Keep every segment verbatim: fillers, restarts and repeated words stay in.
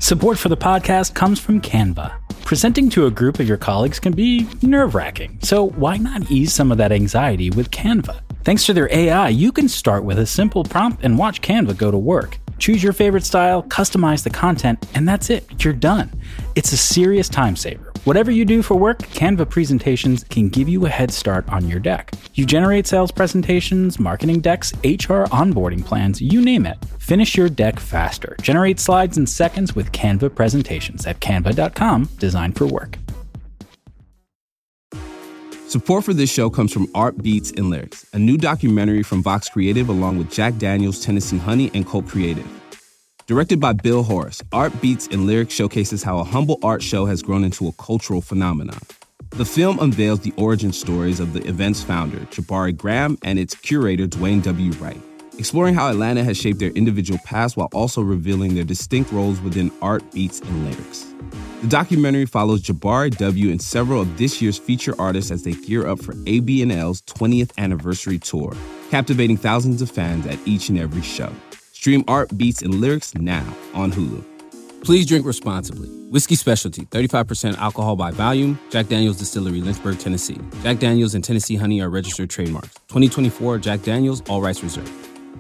Support for the podcast comes from Canva. Presenting to a group of your colleagues can be nerve-wracking, so why not ease some of that anxiety with Canva? Thanks to their A I, you can start with a simple prompt and watch Canva go to work. Choose your favorite style, customize the content, and that's it. You're done. It's a serious time saver. Whatever you do for work, Canva presentations can give you a head start on your deck. You generate sales presentations, marketing decks, H R onboarding plans, you name it. Finish your deck faster. Generate slides in seconds with Canva presentations at canva dot com, designed for work. Support for this show comes from Art Beats and Lyrics, a new documentary from Vox Creative along with Jack Daniels, Tennessee Honey, and Cult Creative. Directed by Bill Horace, Art Beats and Lyrics showcases how a humble art show has grown into a cultural phenomenon. The film unveils the origin stories of the event's founder, Jabari Graham, and its curator, Dwayne W. Wright, exploring how Atlanta has shaped their individual paths while also revealing their distinct roles within Art Beats and Lyrics. The documentary follows Jabari W. and several of this year's feature artists as they gear up for A B and L's twentieth anniversary tour, captivating thousands of fans at each and every show. Stream Art Beats and Lyrics now on Hulu. Please drink responsibly. Whiskey Specialty, thirty-five percent alcohol by volume. Jack Daniels Distillery, Lynchburg, Tennessee. Jack Daniels and Tennessee Honey are registered trademarks. twenty twenty-four Jack Daniels, all rights reserved.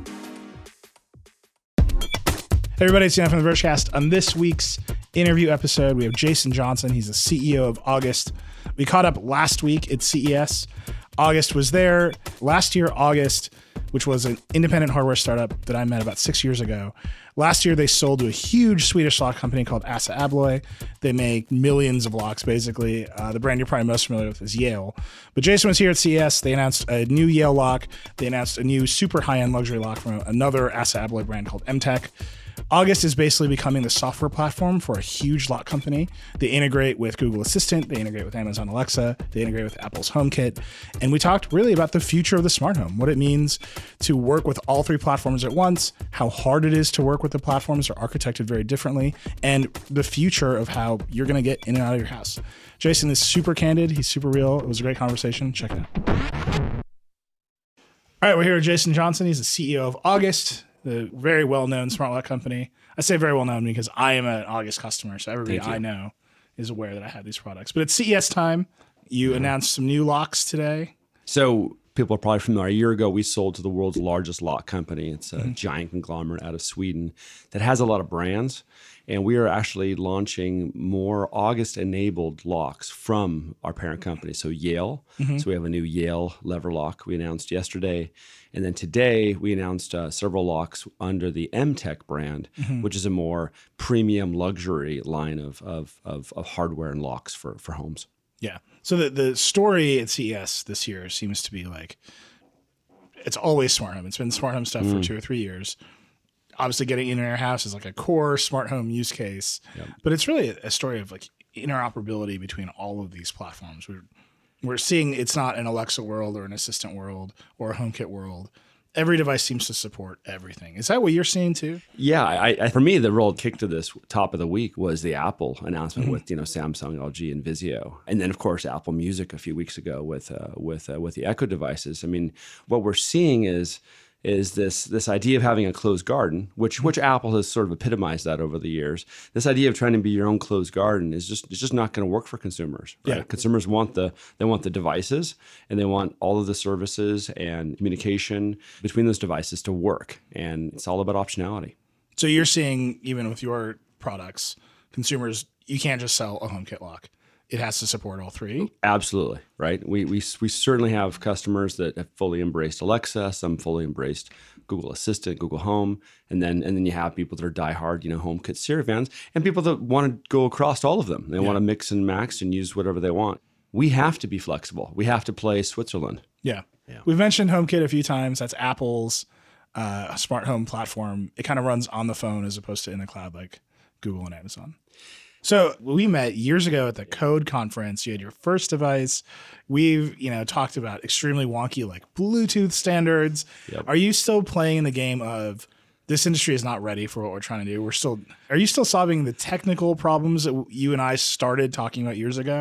Hey everybody, it's Ian from the Vergecast. On this week's interview episode, we have Jason Johnson. He's the C E O of August. We caught up last week at C E S. August was there. Last year, August, which was an independent hardware startup that I met about six years ago. Last year, they sold to a huge Swedish lock company called Assa Abloy. They make millions of locks, basically. Uh, the brand you're probably most familiar with is Yale. But Jason was here at C E S. They announced a new Yale lock. They announced a new super high-end luxury lock from another Assa Abloy brand called M Tech. August is basically becoming the software platform for a huge lock company. They integrate with Google Assistant, they integrate with Amazon Alexa, they integrate with Apple's HomeKit. And we talked really about the future of the smart home, what it means to work with all three platforms at once, how hard it is to work with the platforms that are architected very differently, and the future of how you're going to get in and out of your house. Jason is super candid. He's super real. It was a great conversation. Check it out. All right, we're here with Jason Johnson. He's the C E O of August, the very well-known smart lock company. I say very well-known because I am an August customer, so everybody I know is aware that I have these products. But it's C E S time. You yeah. announced some new locks today. So people are probably familiar. A year ago, we sold to the world's largest lock company. It's a mm-hmm. giant conglomerate out of Sweden that has a lot of brands. And we are actually launching more August-enabled locks from our parent company, so Yale. Mm-hmm. So we have a new Yale lever lock we announced yesterday. And then today, we announced uh, several locks under the M Tech brand, mm-hmm. which is a more premium luxury line of, of, of, of hardware and locks for, for homes. Yeah. So the, the story at C E S this year seems to be like, it's always smart home. It's been smart home stuff mm. for two or three years. Obviously, getting in your house is like a core smart home use case, yep. but it's really a story of like interoperability between all of these platforms. We're we're seeing it's not an Alexa world or an Assistant world or a HomeKit world. Every device seems to support everything. Is that what you're seeing too? Yeah, I, I, for me, the real kick to this top of the week was the Apple announcement Mm-hmm. with you know Samsung, L G, and Vizio, and then of course Apple Music a few weeks ago with uh, with uh, with the Echo devices. I mean, what we're seeing is. is this this idea of having a closed garden, which which Apple has sort of epitomized that over the years. This idea of trying to be your own closed garden is just it's just not going to work for consumers. Right? Yeah. Consumers want the they want the devices and they want all of the services and communication between those devices to work, and it's all about optionality. So you're seeing even with your products, consumers, you can't just sell a HomeKit lock. It has to support all three. Absolutely, right? We we we certainly have customers that have fully embraced Alexa, some fully embraced Google Assistant, Google Home, and then and then you have people that are diehard, you know, HomeKit Siri fans, and people that want to go across all of them. They yeah. want to mix and match and use whatever they want. We have to be flexible. We have to play Switzerland. Yeah, yeah. We've mentioned HomeKit a few times. That's Apple's uh, smart home platform. It kind of runs on the phone as opposed to in the cloud like Google and Amazon. So we met years ago at the Code conference. You had your first device. We've, you know, talked about extremely wonky like Bluetooth standards. Yep. Are you still playing the game of this industry is not ready for what we're trying to do? We're still. Are you still solving the technical problems that you and I started talking about years ago,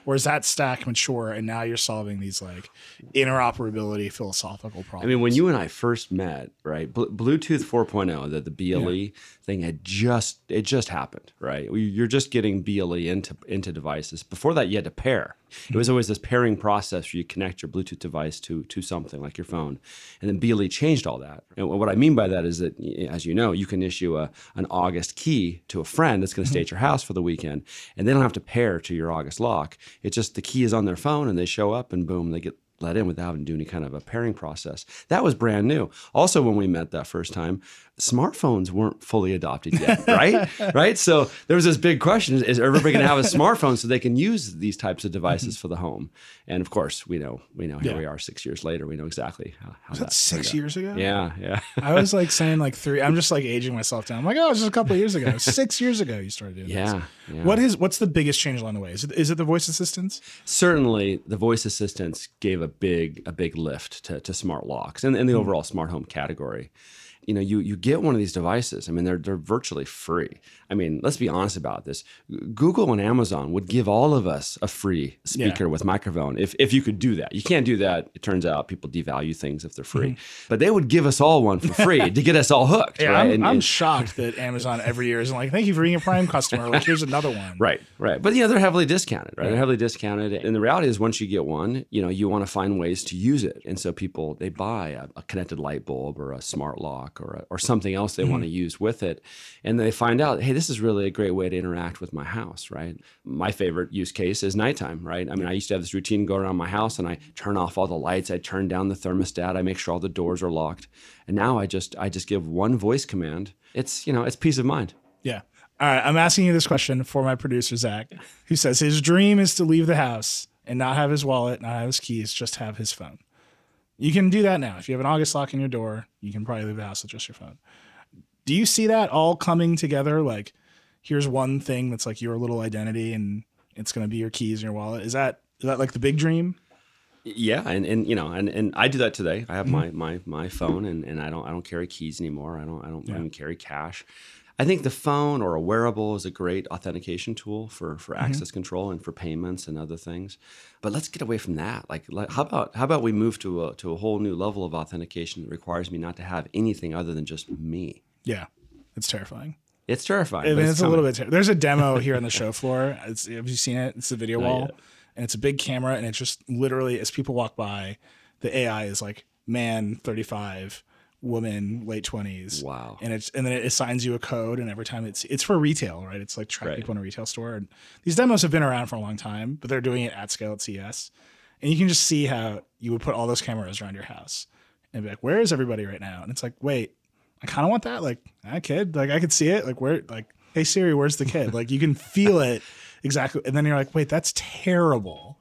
Or is that stack mature and now you're solving these like interoperability philosophical problems? I mean, when you and I first met, right, Bl- Bluetooth four point oh, the, the B L E yeah. thing had just, it just happened, right? You're just getting B L E into, into devices. Before that, you had to pair. It was always this pairing process where you connect your Bluetooth device to, to something like your phone. And then B L E changed all that. And what I mean by that is that, as you know, you can issue a, an August key to a friend that's going to stay at your house for the weekend, and they don't have to pair to your August lock. It's just the key is on their phone, and they show up, and boom, they get let in without having to do any kind of a pairing process. That was brand new. Also, when we met that first time, smartphones weren't fully adopted yet, right? right? So there was this big question, is everybody going to have a smartphone so they can use these types of devices for the home? And of course, we know, we know, here yeah. we are six years later, we know exactly how, how was that, that six years ago? Yeah, yeah. I was like saying like three, I'm just like aging myself down. I'm like, oh, it was just a couple of years ago. Six years ago you started doing yeah, this. Yeah. What is, what's the biggest change along the way? Is it, is it the voice assistants? Certainly, the voice assistants gave a big a big lift to, to smart locks and, and the overall smart home category. You know, you you get one of these devices. I mean, they're they're virtually free. I mean, let's be honest about this. Google and Amazon would give all of us a free speaker yeah. with microphone if if you could do that. You can't do that. It turns out people devalue things if they're free. Mm-hmm. But they would give us all one for free to get us all hooked. Yeah, right? I'm, and, I'm and, shocked that Amazon every year is like, thank you for being a Prime customer. Like, here's another one. Right, right. But, you know, they're heavily discounted, right? right? They're heavily discounted. And the reality is once you get one, you know, you want to find ways to use it. And so people, they buy a, a connected light bulb or a smart lock or a, or something else they mm-hmm. want to use with it. And they find out, hey, this is really a great way to interact with my house, right? My favorite use case is nighttime, right? I mean, I used to have this routine go around my house and I turn off all the lights, I turn down the thermostat, I make sure all the doors are locked. And now I just I just give one voice command. It's, you know, it's peace of mind. Yeah. All right. I'm asking you this question for my producer, Zach, who says his dream is to leave the house and not have his wallet, not have his keys, just have his phone. You can do that now. If you have an August lock in your door, you can probably leave the house with just your phone. Do you see that all coming together? Like, here's one thing that's like your little identity and it's going to be your keys in your wallet. Is that, is that like the big dream? Yeah. And, and, you know, and, and I do that today. I have mm-hmm. my, my, my phone and, and I don't, I don't carry keys anymore. I don't, I don't yeah. even carry cash. I think the phone or a wearable is a great authentication tool for, for mm-hmm. access control and for payments and other things. But let's get away from that. Like, like how about, how about we move to a, to a whole new level of authentication that requires me not to have anything other than just me? Yeah. It's terrifying. It's terrifying. I mean, it's, it's a little bit. Ter- There's a demo here on the show floor. It's, have you seen it? It's a video wall, yet. And it's a big camera, and it's just literally as people walk by, the A I is like man thirty-five, woman late twenties. Wow. And it's and then it assigns you a code, and every time it's it's for retail, right? It's like track right. people in a retail store. And these demos have been around for a long time, but they're doing it at scale at C E S, and you can just see how you would put all those cameras around your house and be like, where is everybody right now? And it's like, wait. I kind of want that. Like, ah, kid, like I could see it. Like, where, like, hey Siri, where's the kid? Like, you can feel it exactly. And then you're like, wait, that's terrible.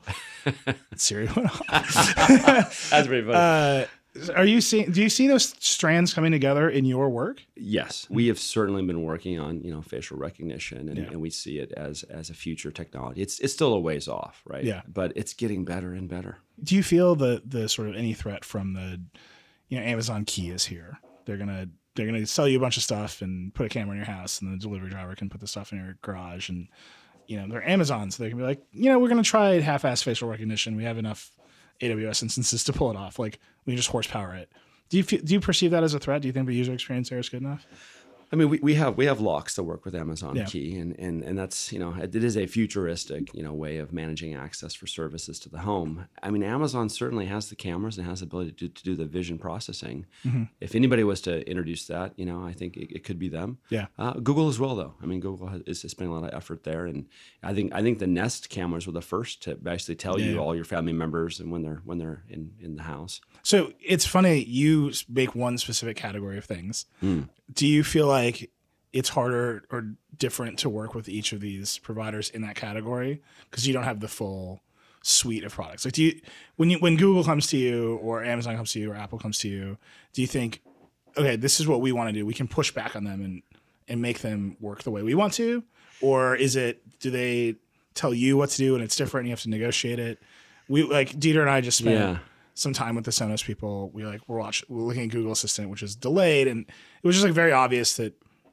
Siri went off. That's pretty funny. Uh, are you seeing? Do you see those strands coming together in your work? Yes, we have certainly been working on you know facial recognition, and, yeah. and we see it as as a future technology. It's it's still a ways off, right? Yeah, but it's getting better and better. Do you feel the the sort of any threat from the, you know, Amazon Key is here? They're gonna. They're going to sell you a bunch of stuff and put a camera in your house, and the delivery driver can put the stuff in your garage. And, you know, they're Amazon, so they can be like, you know, we're going to try half-ass facial recognition. We have enough A W S instances to pull it off. Like, we can just horsepower it. Do you do you perceive that as a threat? Do you think the user experience there is good enough? I mean, we, we have we have locks that work with Amazon yeah. Key, and, and and that's, you know, it is a futuristic, you know, way of managing access for services to the home. I mean, Amazon certainly has the cameras and has the ability to, to do the vision processing. Mm-hmm. If anybody was to introduce that, you know, I think it, it could be them. Yeah. Uh, Google as well, though. I mean, Google has, is spending a lot of effort there, and I think I think the Nest cameras were the first to basically tell yeah. you all your family members and when they're when they're in, in the house. So it's funny, you make one specific category of things. Mm. Do you feel like it's harder or different to work with each of these providers in that category because you don't have the full suite of products? Like, do you when you when Google comes to you or Amazon comes to you or Apple comes to you, do you think, okay, this is what we want to do, we can push back on them and and make them work the way we want to? Or is it, do they tell you what to do and it's different and you have to negotiate it? We like Dieter and I just spent yeah. some time with the Sonos people. We like we're watching we're looking at Google Assistant, which is delayed, and it was just like very obvious that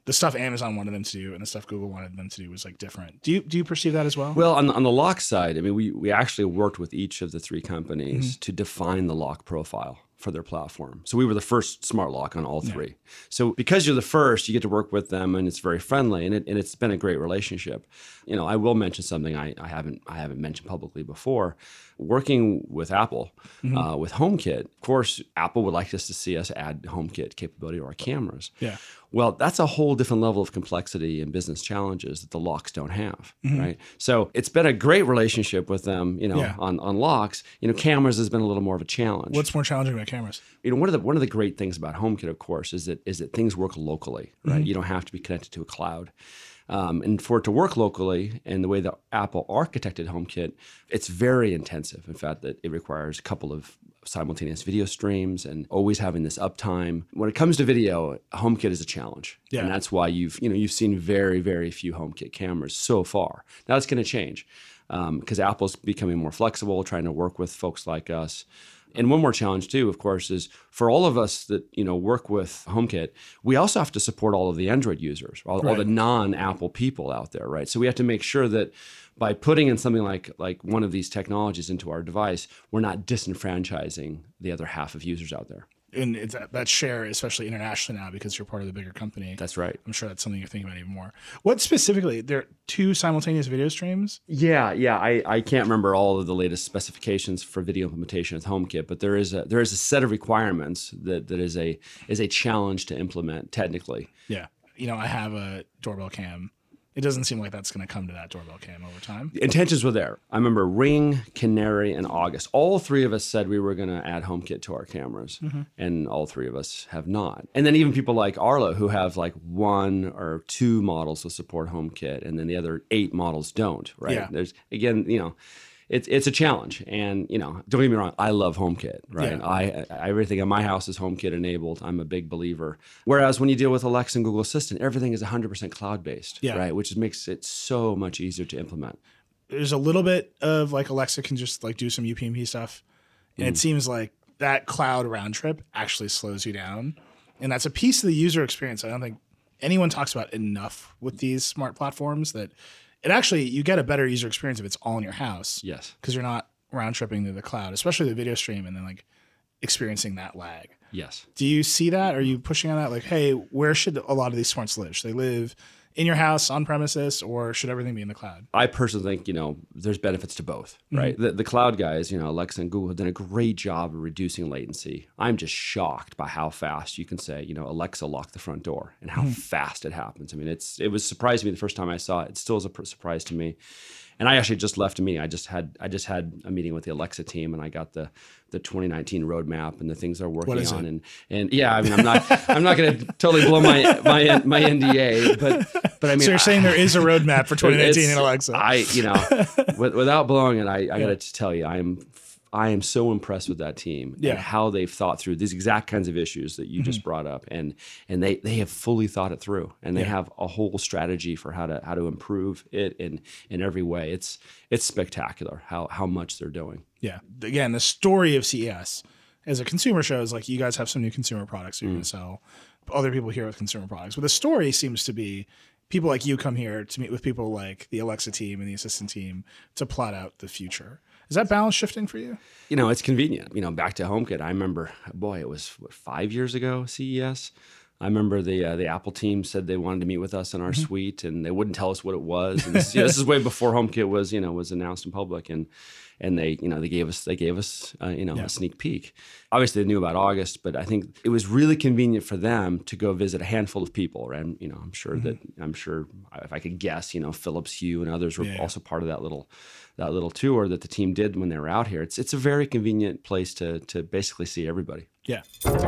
the stuff Amazon wanted them to do and the stuff Google wanted them to do was like different. Do you do you perceive that as well? Well, on, on the lock side, I mean, we, we actually worked with each of the three companies mm-hmm. to define the lock profile for their platform. So we were the first smart lock on all three. Yeah. So because you're the first, you get to work with them and it's very friendly and, it, and it's been a great relationship. You know, I will mention something I, I haven't I haven't mentioned publicly before. Working with Apple, mm-hmm. uh, with HomeKit, of course, Apple would like us to see us add HomeKit capability to our cameras. Yeah. Well, that's a whole different level of complexity and business challenges that the locks don't have, mm-hmm. right? So it's been a great relationship with them, you know, yeah. on, on locks. You know, cameras has been a little more of a challenge. What's more challenging about cameras? You know, one of the one of the great things about HomeKit, of course, is that is that things work locally, right? Mm-hmm. You don't have to be connected to a cloud. Um, and for it to work locally and the way that Apple architected HomeKit, it's very intensive. In fact, that it requires a couple of simultaneous video streams and always having this uptime. When it comes to video, HomeKit is a challenge. Yeah. And that's why you've, you know, you've seen very, very few HomeKit cameras so far. Now it's going to change because um, Apple's becoming more flexible, trying to work with folks like us. And one more challenge too, of course, is for all of us that, you know, work with HomeKit, we also have to support all of the Android users, all, right. all the non-Apple people out there, right? So we have to make sure that by putting in something like like one of these technologies into our device, we're not disenfranchising the other half of users out there. And it's that share, especially internationally now, because you're part of the bigger company. That's right. I'm sure that's something you're thinking about even more. What specifically? There are two simultaneous video streams? Yeah, yeah. I, I can't remember all of the latest specifications for video implementation with HomeKit, but there is a there is a set of requirements that, that is a is a challenge to implement technically. Yeah. You know, I have a doorbell cam. It doesn't seem like that's going to come to that doorbell cam over time. The intentions were there. I remember Ring, Canary, and August. All three of us said we were going to add HomeKit to our cameras, mm-hmm. and all three of us have not. And then even people like Arlo, who have like one or two models that support HomeKit, and then the other eight models don't, right? Yeah. There's, again, you know, It's it's a challenge, and you know, don't get me wrong. I love HomeKit, right? Yeah. I, I everything in my house is HomeKit enabled. I'm a big believer. Whereas when you deal with Alexa and Google Assistant, everything is one hundred percent cloud based, yeah. right? Which makes it so much easier to implement. There's a little bit of like Alexa can just like do some U P n P stuff, and mm. it seems like that cloud round trip actually slows you down, and that's a piece of the user experience I don't think anyone talks about enough with these smart platforms. That it actually, you get a better user experience if it's all in your house. Yes. Because you're not round tripping to the cloud, especially the video stream, and then like experiencing that lag. Yes. Do you see that? Are you pushing on that? Like, hey, where should a lot of these smarts live? Should they live in your house, on premises, or should everything be in the cloud? I personally think, you know, there's benefits to both, right? Mm-hmm. The, the cloud guys, you know, Alexa and Google have done a great job of reducing latency. I'm just shocked by how fast you can say, you know, Alexa, lock the front door, and how mm-hmm. fast it happens. I mean, it's it was surprising me the first time I saw it. It still is a surprise to me. And I actually just left a meeting. I just had I just had a meeting with the Alexa team, and I got the the twenty nineteen roadmap and the things they're working what is on. It? And and yeah, I mean, I'm not I'm not going to totally blow my my my N D A, but but I mean, so you're saying I, there is a roadmap for twenty nineteen in Alexa? I you know, with, without blowing it, I, I yeah. got to tell you, I am. I am so impressed with that team yeah. and how they've thought through these exact kinds of issues that you mm-hmm. just brought up, and and they they have fully thought it through, and they yeah. have a whole strategy for how to how to improve it in in every way. It's it's spectacular how how much they're doing. Yeah, again, the story of C E S as a consumer show is like you guys have some new consumer products you're mm. going to sell. Other people here with consumer products, but the story seems to be people like you come here to meet with people like the Alexa team and the Assistant team to plot out the future. Is that balance shifting for you? You know, it's convenient. You know, back to HomeKit, I remember, boy, it was what, five years ago, C E S. I remember the uh, the Apple team said they wanted to meet with us in our mm-hmm. suite, and they wouldn't tell us what it was. And this, you know, this is way before HomeKit was, you know, was announced in public, and and they, you know, they gave us they gave us, uh, you know, yeah. a sneak peek. Obviously, they knew about August, but I think it was really convenient for them to go visit a handful of people. And you know, I'm sure mm-hmm. that I'm sure if I could guess, you know, Philips Hue and others were yeah. also part of that little. that little tour that the team did when they were out here. It's it's a very convenient place to to basically see everybody. Yeah.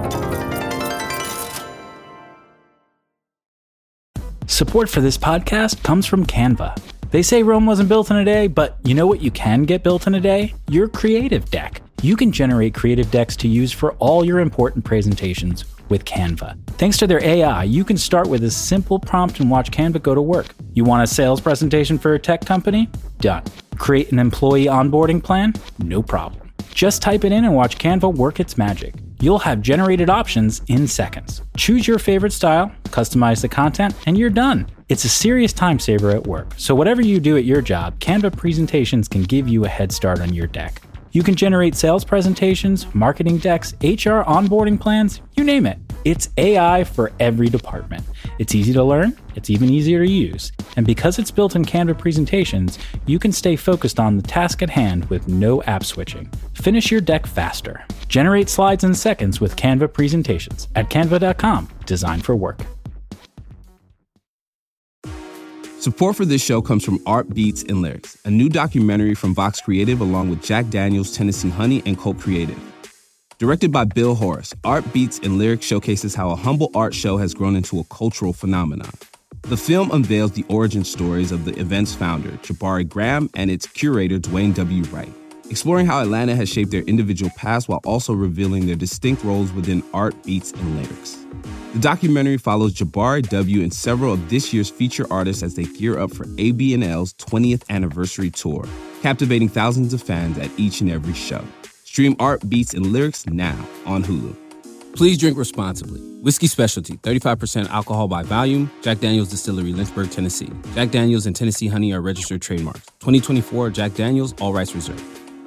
Support for this podcast comes from Canva. They say Rome wasn't built in a day, but you know what you can get built in a day? Your creative deck. You can generate creative decks to use for all your important presentations with Canva. Thanks to their A I, you can start with a simple prompt and watch Canva go to work. You want a sales presentation for a tech company? Done. Create an employee onboarding plan? No problem. Just type it in and watch Canva work its magic. You'll have generated options in seconds. Choose your favorite style, customize the content, and you're done. It's a serious time saver at work, so whatever you do at your job, Canva presentations can give you a head start on your deck. You can generate sales presentations, marketing decks, H R onboarding plans, you name it. It's A I for every department. It's easy to learn, it's even easier to use. And because it's built in Canva presentations, you can stay focused on the task at hand with no app switching. Finish your deck faster. Generate slides in seconds with Canva presentations at canva dot com, designed for work. Support for this show comes from Art Beats and Lyrics, a new documentary from Vox Creative along with Jack Daniels, Tennessee Honey, and Colt Creative. Directed by Bill Horace, Art Beats and Lyrics showcases how a humble art show has grown into a cultural phenomenon. The film unveils the origin stories of the event's founder, Jabari Graham, and its curator, Dwayne W. Wright, exploring how Atlanta has shaped their individual paths while also revealing their distinct roles within art, beats, and lyrics. The documentary follows Jabari W. and several of this year's feature artists as they gear up for A B and L's twentieth anniversary tour, captivating thousands of fans at each and every show. Stream Art, Beats, and Lyrics now on Hulu. Please drink responsibly. Whiskey Specialty, thirty-five percent alcohol by volume. Jack Daniels Distillery, Lynchburg, Tennessee. Jack Daniels and Tennessee Honey are registered trademarks. twenty twenty-four Jack Daniels, all rights reserved.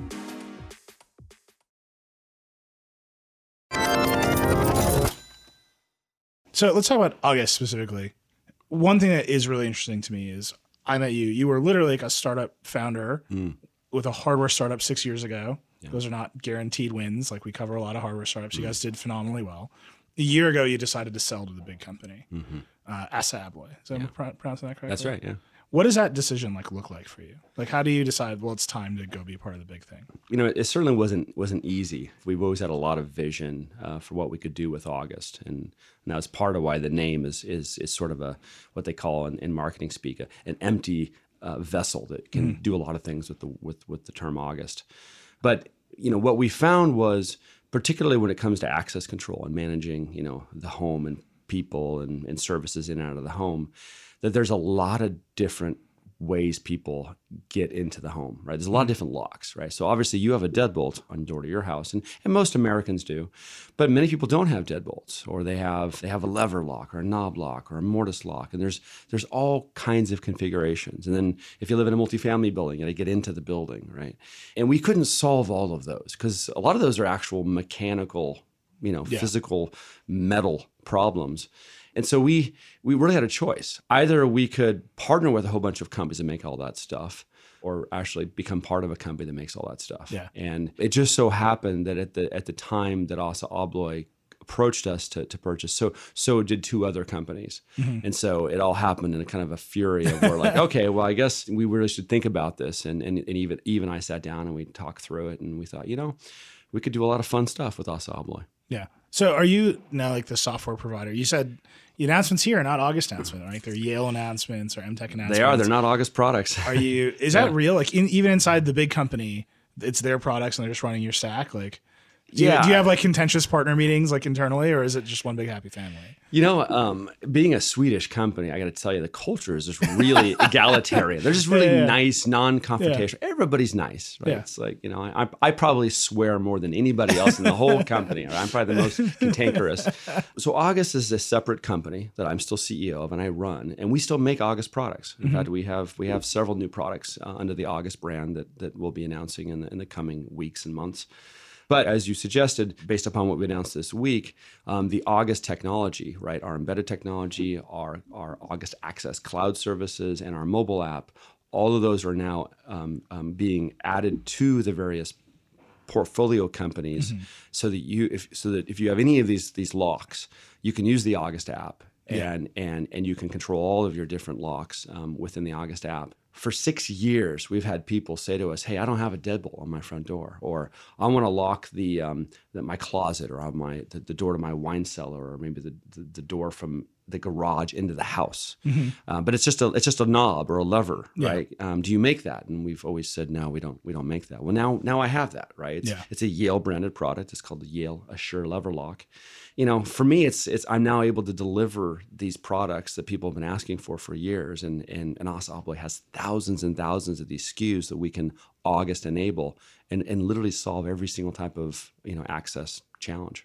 So let's talk about August specifically. One thing that is really interesting to me is I met you. You were literally like a startup founder mm. with a hardware startup six years ago. Yeah. Those are not guaranteed wins. Like we cover a lot of hardware startups. Mm. You guys did phenomenally well. A year ago, you decided to sell to the big company, mm-hmm. uh, Assa Abloy. Is that yeah. pr- pronouncing that correctly? That's right. Yeah. What does that decision like look like for you? Like, how do you decide? Well, it's time to go be part of the big thing. You know, it certainly wasn't wasn't easy. We've always had a lot of vision uh, for what we could do with August, and, and that was part of why the name is is is sort of a what they call in, in marketing speak a, an empty uh, vessel that can mm. do a lot of things with the with with the term August. But you know, what we found was, particularly when it comes to access control and managing, you know, the home and people and, and services in and out of the home, that there's a lot of different ways people get into the home, right? There's a lot of different locks, right? So obviously you have a deadbolt on the door to your house, and, and most Americans do, but many people don't have deadbolts, or they have they have a lever lock or a knob lock or a mortise lock, and there's there's all kinds of configurations. And then if you live in a multifamily building, you gotta get into the building, right? And we couldn't solve all of those because a lot of those are actual mechanical, you know, yeah. physical metal problems. And so we we really had a choice. Either we could partner with a whole bunch of companies that make all that stuff, or actually become part of a company that makes all that stuff. Yeah. And it just so happened that at the at the time that Assa Abloy approached us to, to purchase, so so did two other companies. Mm-hmm. And so it all happened in a kind of a fury of we're like, okay, well, I guess we really should think about this. And and, and even even I sat down and we talked through it, and we thought, you know, we could do a lot of fun stuff with Assa Abloy. Yeah. So are you now like the software provider? You said the announcements here are not August announcements, right? They're Yale announcements or M Tech announcements. They are. They're not August products. Are you? Is yeah. that real? Like in, even inside the big company, it's their products and they're just running your stack? Like, do, yeah. you, do you have like contentious partner meetings like internally, or is it just one big happy family? You know, um, being a Swedish company, I got to tell you, the culture is just really egalitarian. They're just really yeah, yeah. nice, non-confrontational. Yeah. Everybody's nice, right? Yeah. It's like, you know, I, I probably swear more than anybody else in the whole company. Right? I'm probably the most cantankerous. So August is a separate company that I'm still C E O of and I run, and we still make August products. In mm-hmm. fact, we have we have several new products uh, under the August brand that that we'll be announcing in the, in the coming weeks and months. But as you suggested, based upon what we announced this week, um, the August technology, right, our embedded technology, our, our August Access cloud services, and our mobile app, all of those are now um, um, being added to the various portfolio companies, mm-hmm. so that you, if, so that if you have any of these these locks, you can use the August app, and yeah. and and you can control all of your different locks um, within the August app. For six years, we've had people say to us, "Hey, I don't have a deadbolt on my front door," or "I want to lock the, um, the my closet, or my the, the door to my wine cellar, or maybe the, the the door from the garage into the house." Mm-hmm. Uh, but it's just a it's just a knob or a lever, yeah. right? Um, do you make that? And we've always said, no, we don't we don't make that. Well, now now I have that, right? It's, yeah. it's a Yale branded product. It's called the Yale Assure Lever Lock. You know, for me, it's it's I'm now able to deliver these products that people have been asking for for years, and and, and Assa Abloy has thousands and thousands of these S K Us that we can August enable and and literally solve every single type of, you know, access challenge.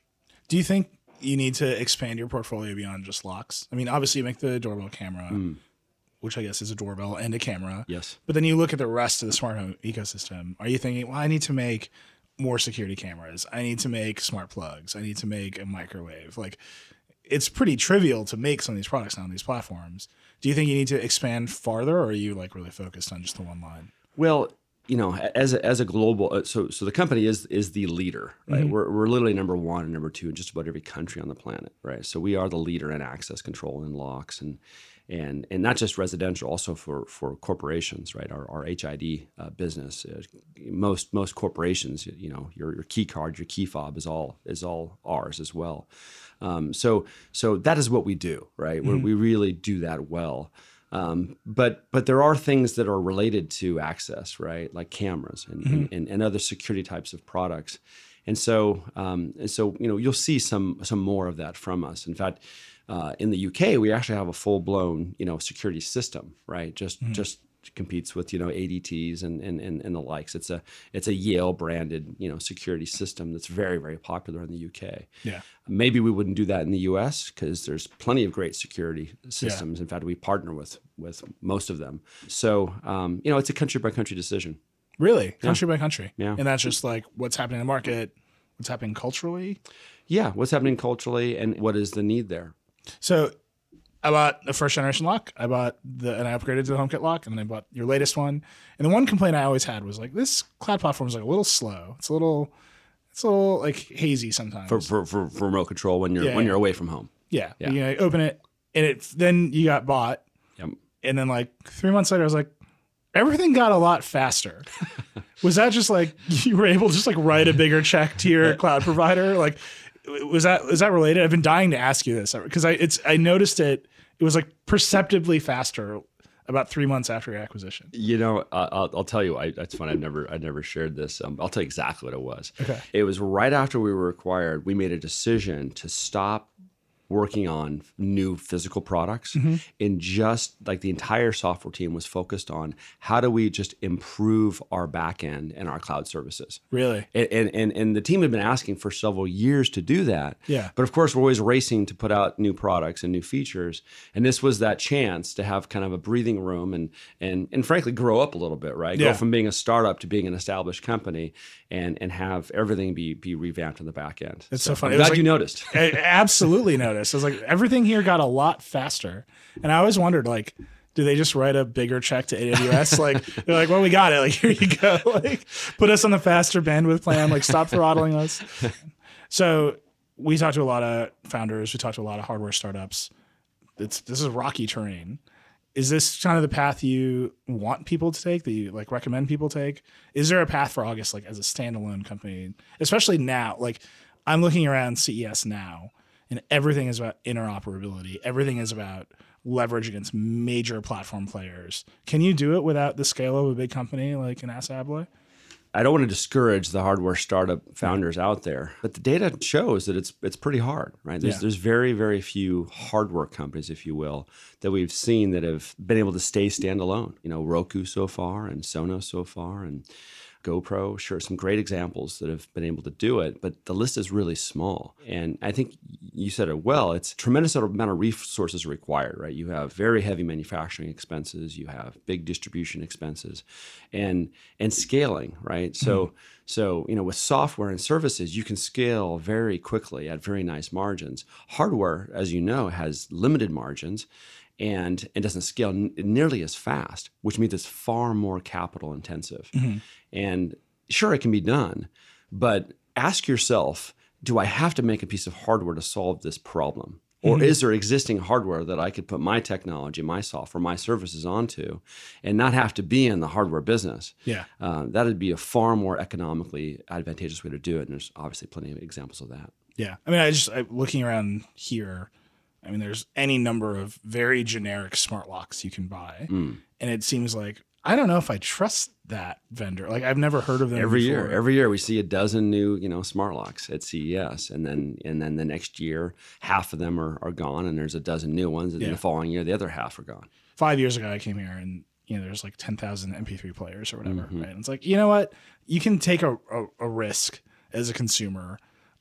Do you think you need to expand your portfolio beyond just locks? I mean, obviously you make the doorbell camera, mm. which I guess is a doorbell and a camera. Yes. But then you look at the rest of the smart home ecosystem. Are you thinking, well, I need to make more security cameras. I need to make smart plugs. I need to make a microwave. Like, it's pretty trivial to make some of these products now on these platforms. Do you think you need to expand farther, or are you like really focused on just the one line? Well, you know, as a, as a global, so so the company is is the leader, right? Mm-hmm. We're we're literally number one and number two in just about every country on the planet, right? So we are the leader in access control and locks, and and and not just residential, also for for corporations, right? Our our H I D uh, business, uh, most most corporations, you know, your your key card, your key fob is all is all ours as well. Um, so so that is what we do, right? Mm-hmm. We we really do that well. Um, but but there are things that are related to access, right? Like cameras and, mm-hmm. and, and other security types of products. And so um, and so you know you'll see some some more of that from us. In fact, uh, in the U K, we actually have a full blown you know security system, right? Just mm-hmm. just competes with you know A D Ts and, and and and the likes. It's a it's a Yale branded you know security system that's very very popular in the U K. Yeah. Maybe we wouldn't do that in the U S because there's plenty of great security systems. Yeah. In fact, we partner with with most of them. So um, you know it's a country by country decision. Really, country yeah. by country. Yeah. And that's just like what's happening in the market, what's happening culturally. Yeah, what's happening culturally, and what is the need there. So I bought a first generation lock. I bought the, and I upgraded to the HomeKit lock, and then I bought your latest one. And the one complaint I always had was like, this cloud platform is like a little slow. It's a little, it's a little like hazy sometimes. For for, for, for remote control when you're yeah, when yeah. you're away from home. Yeah, yeah. You know, open it, and it then you got bought. Yep. And then like three months later, I was like, everything got a lot faster. Was that just like you were able to just like write a bigger check to your cloud provider? Like, was that is that related? I've been dying to ask you this because I it's I noticed it. It was like perceptibly faster about three months after your acquisition. You know, uh, I'll, I'll tell you. I, it's fun. I've never, I never shared this. Um, I'll tell you exactly what it was. Okay. It was right after we were acquired. We made a decision to stop working on new physical products, mm-hmm. and just like the entire software team was focused on how do we just improve our back end and our cloud services. Really? And, and and and the team had been asking for several years to do that. Yeah. But of course, we're always racing to put out new products and new features. And this was that chance to have kind of a breathing room and and and frankly grow up a little bit, right? Yeah. Go from being a startup to being an established company, and and have everything be be revamped on the back end. It's so, so I'm funny. glad like, you noticed. I absolutely noticed. I was like, everything here got a lot faster. And I always wondered, like, do they just write a bigger check to A W S? Like, they're like, well, we got it. Like, here you go. Like, put us on the faster bandwidth plan. Like, stop throttling us. So we talked to a lot of founders. We talked to a lot of hardware startups. It's This is rocky terrain. Is this kind of the path you want people to take, that you like recommend people take? Is there a path for August, like as a standalone company, especially now? Like, I'm looking around C E S now, and everything is about interoperability. Everything is about leverage against major platform players. Can you do it without the scale of a big company like an Assa Abloy? I don't want to discourage the hardware startup founders out there, but the data shows that it's it's pretty hard, right? There's Yeah. there's very, very few hardware companies, if you will, that we've seen that have been able to stay standalone. You know, Roku so far, and Sonos so far, and GoPro, sure, some great examples that have been able to do it, but the list is really small. And I think you said it well, it's a tremendous amount of resources required, right? You have very heavy manufacturing expenses, you have big distribution expenses, and and scaling, right? So, mm-hmm. so you know, with software and services, you can scale very quickly at very nice margins. Hardware, as you know, has limited margins, and it doesn't scale n- nearly as fast, which means it's far more capital intensive. Mm-hmm. And sure, it can be done, but ask yourself, do I have to make a piece of hardware to solve this problem? Or mm-hmm. is there existing hardware that I could put my technology, my software, my services onto and not have to be in the hardware business? Yeah. Uh, that would be a far more economically advantageous way to do it. And there's obviously plenty of examples of that. Yeah. I mean, I just, I, looking around here, I mean, there's any number of very generic smart locks you can buy. Mm. And it seems like, I don't know if I trust that vendor. Like, I've never heard of them every before. year. Every year we see a dozen new, you know, smart locks at C E S. And then and then the next year, half of them are, are gone, and there's a dozen new ones. And yeah. the following year, the other half are gone. Five years ago, I came here and, you know, there's like ten thousand M P three players or whatever. Mm-hmm. Right? And it's like, you know what? You can take a, a, a risk as a consumer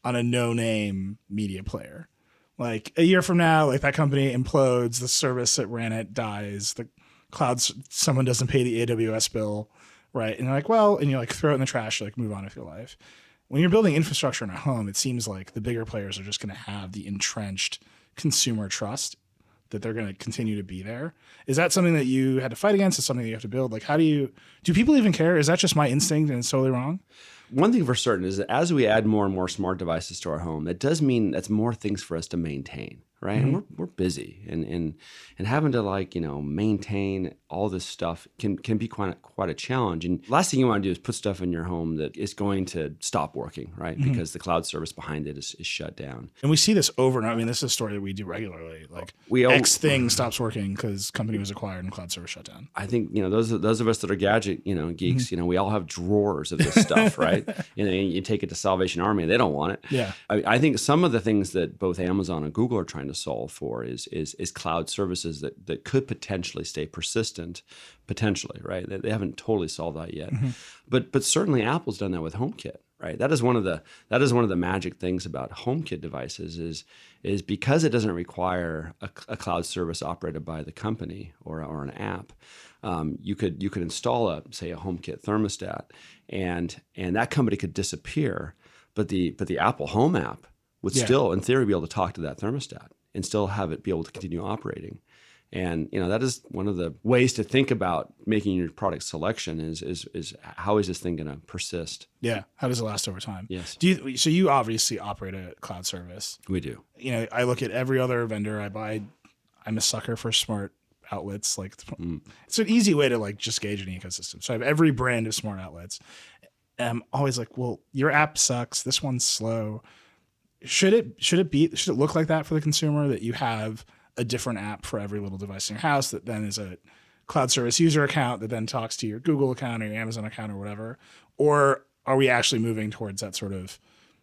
on a no-name media player. Like a year from now, like that company implodes, the service that ran it dies, the clouds, someone doesn't pay the A W S bill, right? And you're like, well, and you like throw it in the trash, like move on with your life. When you're building infrastructure in a home, it seems like the bigger players are just going to have the entrenched consumer trust that they're going to continue to be there. Is that something that you had to fight against? Is something that you have to build? Like, how do you, do people even care? Is that just my instinct and it's totally wrong? One thing for certain is that as we add more and more smart devices to our home, that does mean that's more things for us to maintain, right? Mm-hmm. And we're we're busy, and and and having to like you know maintain all this stuff can can be quite a, quite a challenge. And last thing you want to do is put stuff in your home that is going to stop working, right? Mm-hmm. Because the cloud service behind it is, is shut down. And we see this over and over. I mean, this is a story that we do regularly. Like we X thing stops working because company was acquired and cloud service shut down. I think you know those those of us that are gadget you know geeks, mm-hmm. you know, we all have drawers of this stuff, right? You know, you take it to Salvation Army, they don't want it. Yeah, I, I think some of the things that both Amazon and Google are trying to solve for is is is cloud services that that could potentially stay persistent, potentially, right? They, they haven't totally solved that yet, mm-hmm. but but certainly Apple's done that with HomeKit, right? That is one of the that is one of the magic things about HomeKit devices is is because it doesn't require a, a cloud service operated by the company or or an app. Um, you could you could install a say a HomeKit thermostat, and and that company could disappear, but the but the Apple Home app would yeah. still, in theory, be able to talk to that thermostat and still have it be able to continue operating. And you know that is one of the ways to think about making your product selection is is is how is this thing going to persist? Yeah, how does it last over time? Yes. Do you, so you obviously operate a cloud service. We do. You know, I look at every other vendor I buy. I'm a sucker for smart outlets. Like mm. it's an easy way to like just gauge an ecosystem. So I have every brand of smart outlets. And I'm always like, well, your app sucks. This one's slow. Should it should it be should it look like that for the consumer, that you have a different app for every little device in your house that then is a cloud service user account that then talks to your Google account or your Amazon account or whatever? Or are we actually moving towards that sort of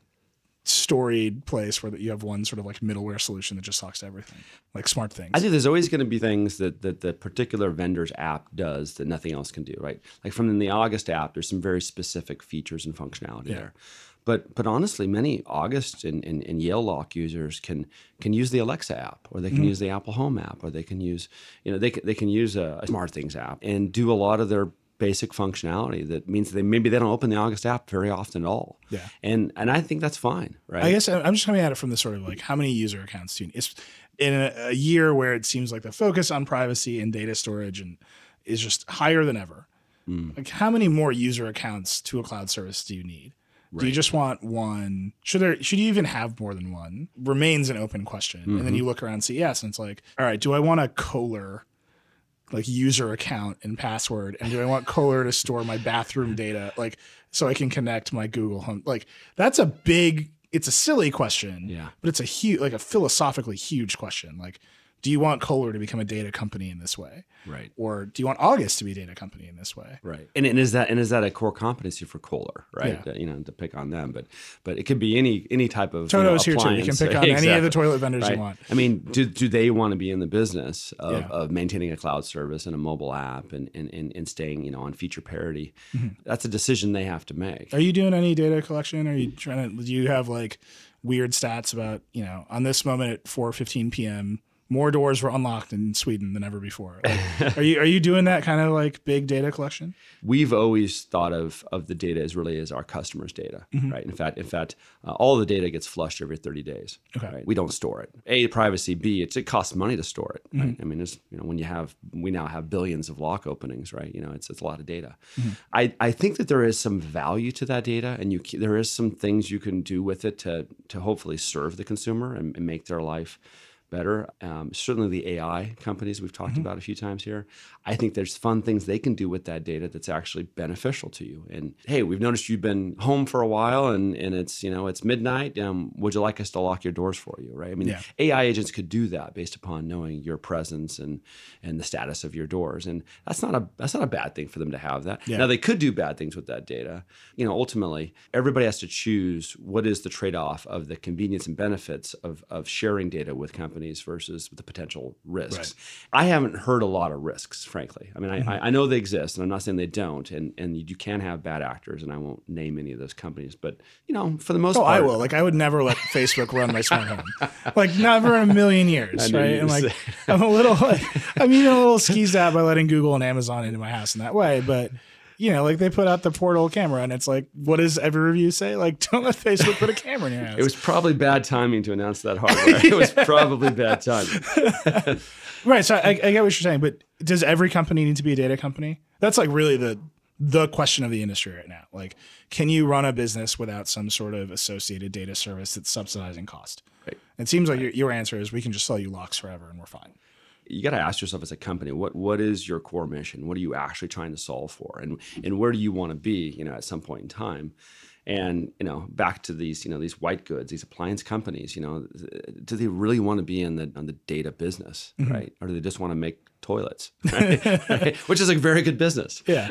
storied place where that you have one sort of like middleware solution that just talks to everything, like SmartThings? I think there's always going to be things that, that the particular vendor's app does that nothing else can do, right? Like from the August app, there's some very specific features and functionality yeah. there. But but honestly, many August and, and, and Yale Lock users can can use the Alexa app, or they can mm-hmm. use the Apple Home app, or they can use you know they can, they can use a, a SmartThings app and do a lot of their basic functionality. That means they maybe they don't open the August app very often at all. Yeah, and and I think that's fine, right? I guess I'm just coming at it from the sort of like how many user accounts do you need? It's in a, a year where it seems like the focus on privacy and data storage and is just higher than ever. Mm. Like how many more user accounts to a cloud service do you need? Right. Do you just want one? Should there? Should you even have more than one? Remains an open question. Mm-hmm. And then you look around C E S and it's like, all right, do I want a Kohler like user account and password? And do I want Kohler to store my bathroom data, like so I can connect my Google Home? Like that's a big. It's a silly question. Yeah. But it's a huge, like a philosophically huge question. Like, do you want Kohler to become a data company in this way? Right. Or do you want August to be a data company in this way? Right. And, and is that and is that a core competency for Kohler, right? Yeah. Uh, you know, to pick on them, but but it could be any any type of Toto's you know, here too. You can pick on exactly. any of the toilet vendors right. you want. I mean, do do they want to be in the business of, Yeah. of maintaining a cloud service and a mobile app and and, and, and staying, you know, on feature parity? Mm-hmm. That's a decision they have to make. Are you doing any data collection? Are you trying to? Do you have like weird stats about, you know, on this moment at four fifteen p.m. more doors were unlocked in Sweden than ever before? Like, are you are you doing that kind of like big data collection? We've always thought of of the data as really as our customers' data, mm-hmm. right? In fact, in fact, uh, all the data gets flushed every thirty days. Okay. Right? We don't store it. A, privacy. B, it's, it costs money to store it. Right? Mm-hmm. I mean, it's, you know, when you have we now have billions of lock openings, right? You know, it's it's a lot of data. Mm-hmm. I, I think that there is some value to that data, and you there is some things you can do with it to to hopefully serve the consumer and, and make their life better. Um, certainly the A I companies we've talked mm-hmm. about a few times here. I think there's fun things they can do with that data that's actually beneficial to you. And hey, we've noticed you've been home for a while and, and it's, you know, it's midnight. Um, would you like us to lock your doors for you, right? I mean, yeah. A I agents could do that based upon knowing your presence and and the status of your doors. And that's not a that's not a bad thing for them to have that. Yeah. Now, they could do bad things with that data. You know, ultimately, everybody has to choose what is the trade-off of the convenience and benefits of, of sharing data with companies companies versus the potential risks. Right. I haven't heard a lot of risks, frankly. I mean, mm-hmm. I, I know they exist, and I'm not saying they don't, and and you can have bad actors, and I won't name any of those companies, but you know, for the most oh, part, I will. Like, I would never let Facebook run my smart home, like never in a million years, right? And like, I'm a little, like, I'm even a little skeezed out by letting Google and Amazon into my house in that way, but. You know, like they put out the Portal camera, and it's like, what does every review say? Like, don't let Facebook put a camera in your house. It was probably bad timing to announce that hardware. yeah. It was probably bad timing. Right. So I, I get what you're saying, but does every company need to be a data company? That's like really the the question of the industry right now. Like, can you run a business without some sort of associated data service that's subsidizing cost? Right. It seems like your, your answer is we can just sell you locks forever and we're fine. You got to ask yourself as a company, what what is your core mission? What are you actually trying to solve for? And and where do you want to be, you know, at some point in time? And, you know, back to these, you know, these white goods, these appliance companies, you know, do they really want to be in the on the data business, mm-hmm. right? Or do they just want to make toilets, right? right? Which is a very good business. Yeah.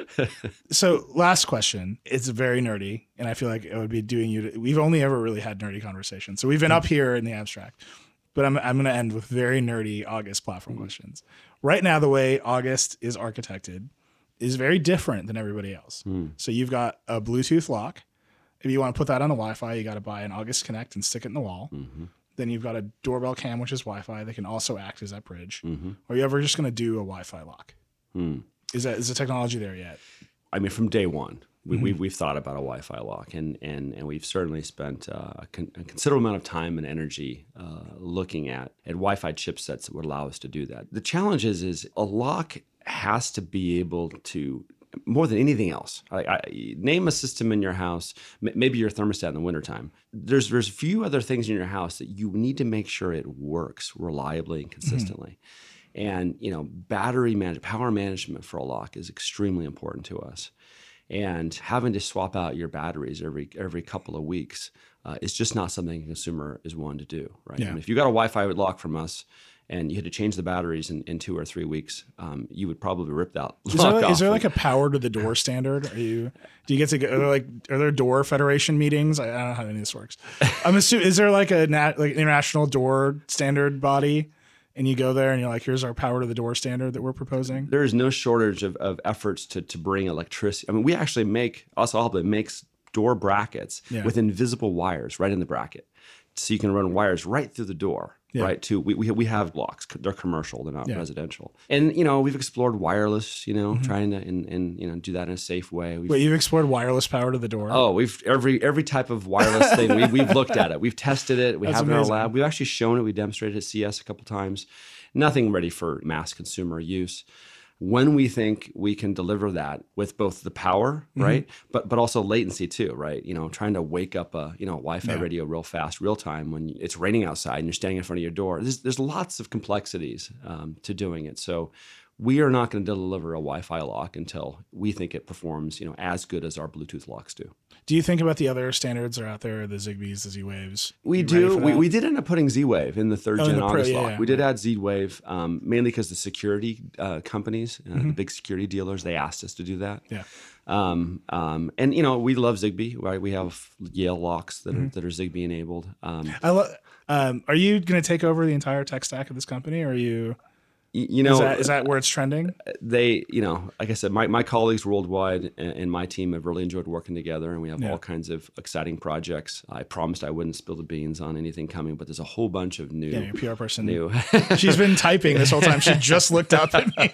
So last question, it's very nerdy, and I feel like it would be doing you to, we've only ever really had nerdy conversations. So we've been mm-hmm. up here in the abstract. But I'm I'm going to end with very nerdy August platform mm-hmm. questions. Right now, the way August is architected is very different than everybody else. Mm. So you've got a Bluetooth lock. If you want to put that on the Wi-Fi, you got to buy an August Connect and stick it in the wall. Mm-hmm. Then you've got a doorbell cam, which is Wi-Fi. That can also act as that bridge. Mm-hmm. Or are you ever just going to do a Wi-Fi lock? Mm. Is that is the technology there yet? I mean, from day one. We, mm-hmm. we've, we've thought about a Wi-Fi lock, and and and we've certainly spent uh, a, con- a considerable amount of time and energy uh, looking at, at Wi-Fi chipsets that would allow us to do that. The challenge is, is a lock has to be able to, more than anything else, I, I, name a system in your house, m- maybe your thermostat in the wintertime. There's there's a few other things in your house that you need to make sure it works reliably and consistently. Mm-hmm. And, you know, battery management, power management for a lock is extremely important to us. And having to swap out your batteries every every couple of weeks uh, is just not something a consumer is willing to do, right? Yeah. I mean, if you got a Wi-Fi lock from us and you had to change the batteries in, in two or three weeks, um, you would probably rip that is lock there, off. Is there like a power to the door standard? Are you do you get to go? Are there like are there door federation meetings? I, I don't know how any of this works. I'm assuming is there like a nat, like international door standard body? And you go there and you're like, here's our power to the door standard that we're proposing. There is no shortage of, of efforts to to bring electricity. I mean, we actually make, us Alba makes door brackets yeah. with invisible wires right in the bracket. So you can run wires right through the door, yeah. right? To we, we we have locks. They're commercial. They're not yeah. residential. And you know, we've explored wireless. You know, mm-hmm. trying to and, and you know do that in a safe way. We've, Wait, you've explored wireless power to the door? Oh, we've every every type of wireless thing. We, we've looked at it. We've tested it. We That's have it in amazing. our lab. We've actually shown it. We demonstrated it at C E S a couple times. Nothing ready for mass consumer use. When we think we can deliver that with both the power, mm-hmm. right, but but also latency too, right? You know, trying to wake up a you know Wi-Fi yeah. radio real fast, real time when it's raining outside and you're standing in front of your door. There's there's lots of complexities um, to doing it. So we are not going to deliver a Wi-Fi lock until we think it performs, you know, as good as our Bluetooth locks do. Do you think about the other standards that are out there, the Zigbees, the Z-Waves? We do. We, we did end up putting Z-Wave in the third oh, gen the August Pro, yeah, lock. yeah. We did add Z-Wave um, mainly because the security uh, companies, uh, mm-hmm. the big security dealers, they asked us to do that. Yeah. Um, um, and you know, we love Zigbee, right? We have Yale locks that mm-hmm. are that are Zigbee enabled. Um, I lo- um, are you going to take over the entire tech stack of this company, or are you? You know, is that, is that where it's trending? They, you know, like I said, my, my colleagues worldwide and, and my team have really enjoyed working together, and we have yeah. all kinds of exciting projects. I promised I wouldn't spill the beans on anything coming, but there's a whole bunch of new. Yeah, your P R person. New. She's been typing this whole time. She just looked up at me.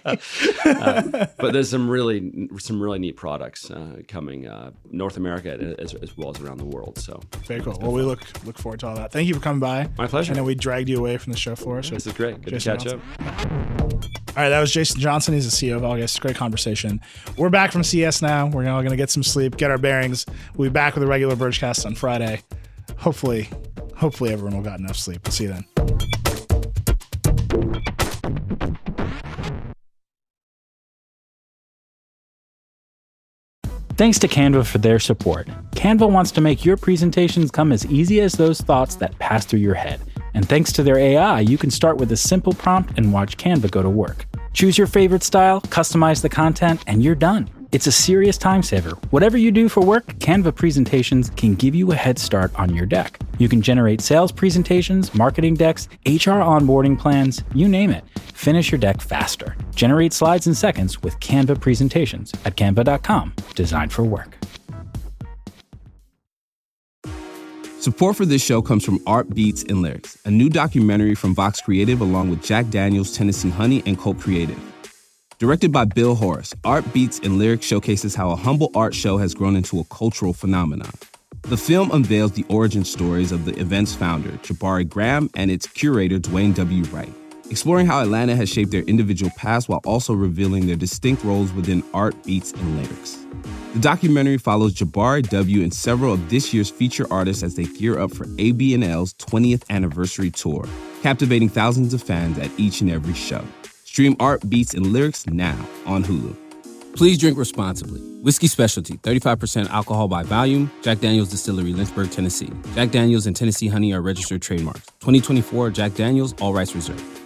uh, but there's some really, some really neat products uh, coming, uh, North America as, as well as around the world. So very cool. Well, we look look forward to all that. Thank you for coming by. My pleasure. I know we dragged you away from the show floor. So this is great. Good Jason to catch Johnson. up. All right, that was Jason Johnson. He's the C E O of August. Great conversation. We're back from C E S now. We're all going to get some sleep, get our bearings. We'll be back with a regular Vergecast on Friday. Hopefully, hopefully everyone will got enough sleep. We'll see you then. Thanks to Canva for their support. Canva wants to make your presentations come as easy as those thoughts that pass through your head. And thanks to their A I, you can start with a simple prompt and watch Canva go to work. Choose your favorite style, customize the content, and you're done. It's a serious time saver. Whatever you do for work, Canva presentations can give you a head start on your deck. You can generate sales presentations, marketing decks, H R onboarding plans, you name it. Finish your deck faster. Generate slides in seconds with Canva presentations at canva dot com. Designed for work. Support for this show comes from Art Beats and Lyrics, a new documentary from Vox Creative along with Jack Daniels, Tennessee Honey, and Colt Creative. Directed by Bill Horace, Art Beats and Lyrics showcases how a humble art show has grown into a cultural phenomenon. The film unveils the origin stories of the event's founder, Jabari Graham, and its curator, Dwayne W. Wright, exploring how Atlanta has shaped their individual paths while also revealing their distinct roles within art, beats, and lyrics. The documentary follows Jabari W. and several of this year's feature artists as they gear up for A B N L's twentieth anniversary tour, captivating thousands of fans at each and every show. Stream Art, Beats, and Lyrics now on Hulu. Please drink responsibly. Whiskey Specialty, thirty-five percent alcohol by volume. Jack Daniels Distillery, Lynchburg, Tennessee. Jack Daniels and Tennessee Honey are registered trademarks. twenty twenty-four Jack Daniels, all rights reserved.